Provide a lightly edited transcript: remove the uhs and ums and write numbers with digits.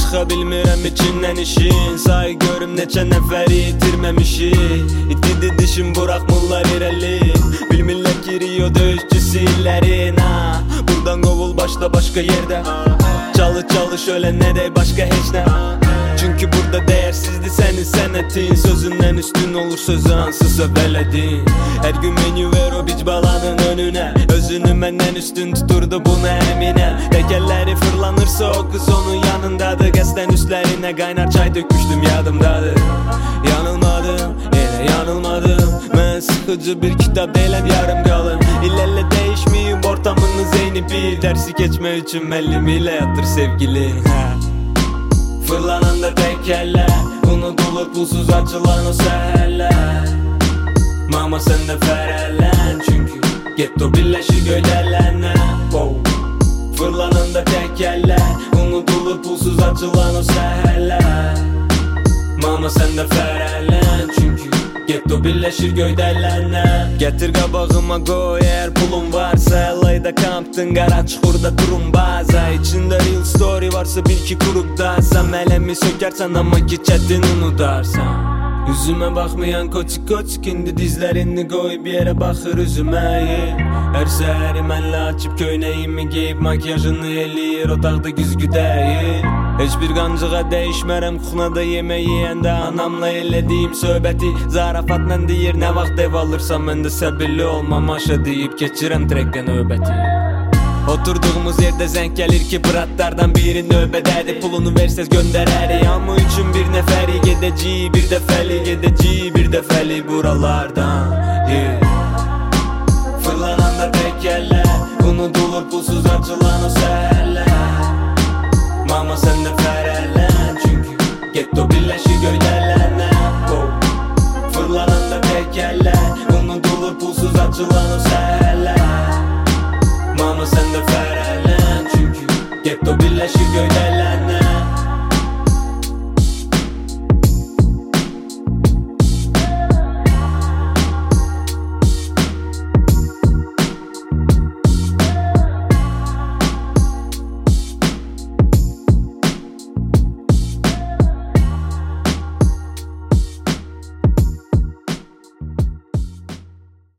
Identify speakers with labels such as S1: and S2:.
S1: çıxa bilmirəm içindən işin. Say görüm neçə nəfəri itirməmişik. İtidi dişim buraxmırlar irəli. Bilmirlər ki Rio döyüşçüsü illerin ha. Buradan qovul başla başqa yerdə. Çalış ölən deyək başqa heç nə. Çünki burada değersizdi senin sənətin. Sözündən üstün olur sözü hansısa belədin. Hər gün menü ver o bic balanın önüne. Özünü məndən üstün tuturdu buna əminəm. Təkəlləri fırlanırsa o qız onun yanındadır. Qəsdən üstlərinə qaynar çay dökmüşdüm yadımdadır. Yanılmadım, yenə yanılmadım. Mən sıxıcı bir kitab deyiləm yarım qalım. İllərlə değişməyib ortamınız eyni bir. Dərsi keçmək üçün müəllim ilə yatır sevgili. Fırlananda tekerler, unutulur pulsuz açılan o seherler. Mama sen de ferellen, çünkü getto birleşir göylerle. Fırlananda tekerler, unutulur pulsuz açılan o seherler. Mama sen de ferellen, çünkü getto birleşir göylerle. Getir qabağıma qoy eğer pulun varsa. Layda kamptın qara çuxurda durum baza. İçində real story varsa bil ki qurukdasan. Mələmi sökərsən amma ki çətin unudarsan. Üzümə baxmayan koçik indi dizlərini qoy bir yerə baxır üzümə. Hər səhəri mənlə açıb köynəyimi geyib makyajını eləyir otaqda güzgüdəyir. Heç bir qancığa dəyişmərəm kuxnada yemək yeyəndə. Anamla elədiyim söhbəti zarafatla deyir. Nə vaxt ev alırsam mən də səbirli olmam aşa deyib keçirəm trekdə növbəti. Oturduğumuz yerde zəng gəlir ki bratlardan biri növbədədir. Pulunu versəz göndərərik amma üçün bir nəfəri. Gedəcəyik bir dəfəli, gedəcəyik bir dəfəli buralardan. Fırlananda tekerlər, unutulur pulsuz açılan o səhərlər. Mama sen de ferellen, çünkü getto birleşir göylerle. Fırlananda tekerlər, unutulur pulsuz açılan